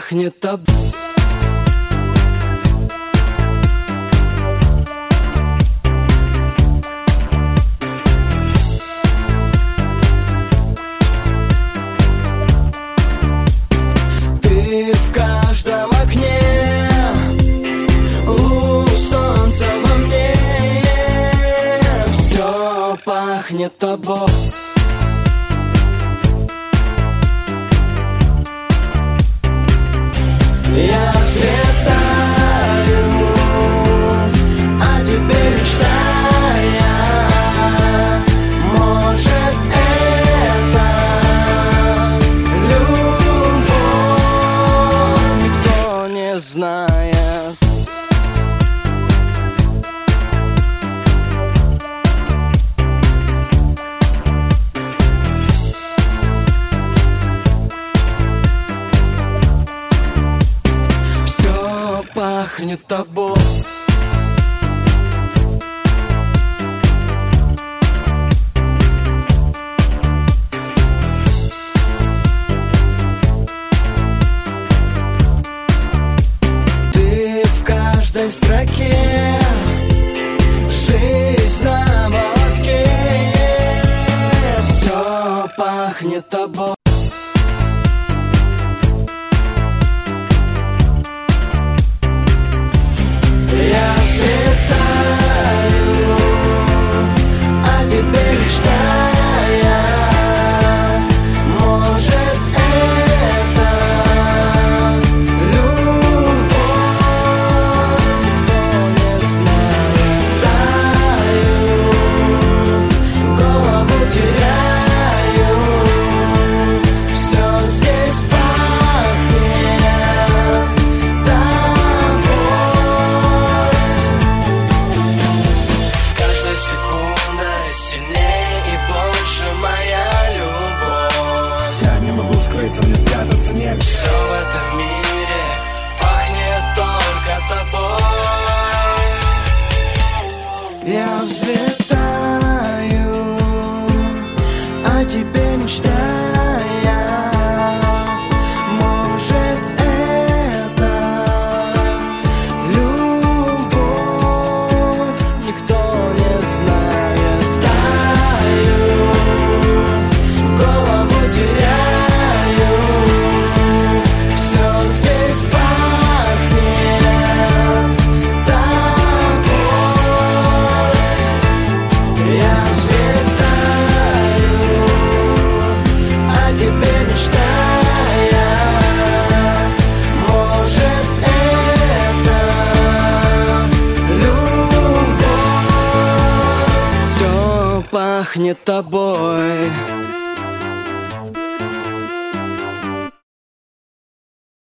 пахнет тобой. Ты в каждом окне, луч солнца во мне, все пахнет тобой. Я взлетаю, о тебе мечтая. Может, это любовь, никто не знает. Пахнет тобой. Ты в каждой строке, жизнь на волоске, все пахнет тобой. Не спрятаться негде. Все в этом мире пахнет только тобой. Я взлетаю, о тебе мечтая. Может, это любовь, никто не знает. Таю, голову теряю. Пахнет тобой.